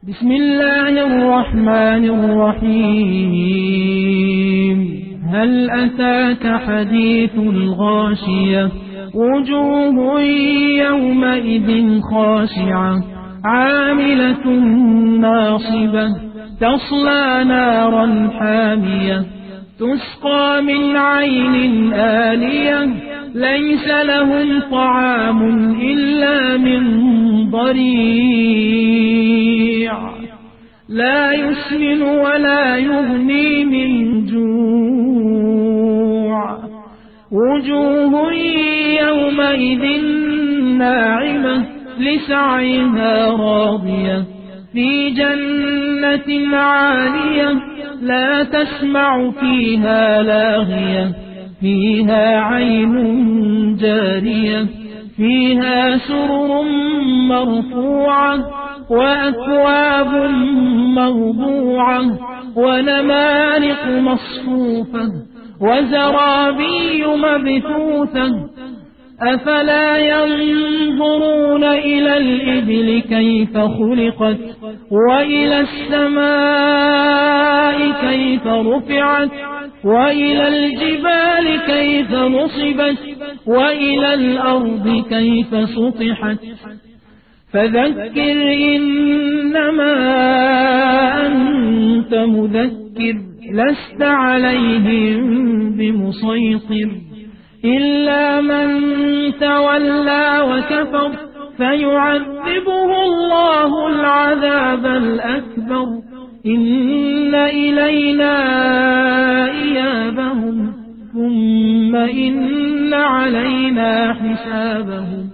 بسم الله الرحمن الرحيم هل أتاك حديث الغاشية وجوه يومئذ خاشعة عاملة ناصبة تصلى نارا حامية تسقى من عين آنية ليس لهم طعام إلا من ضريع لا يسمن ولا يغني من جوع وجوه يومئذ ناعمة لسعيها راضية في جنة عالية لا تسمع فيها لاغية فيها عين جارية فيها سرر مرفوعة وأكواب موضوعة ونمارق مصفوفة وزرابي مبثوثة أفلا ينظرون إلى الإبل كيف خلقت وإلى السماء كيف رفعت وإلى الجبال كيف نصبت وإلى الأرض كيف سطحت فذكر إنما أنت مذكر لست عليهم بمسيطر إلا من تولى وكفر فيعذبه الله العذاب الأكبر إن إلينا إيابهم ثم إن علينا حسابهم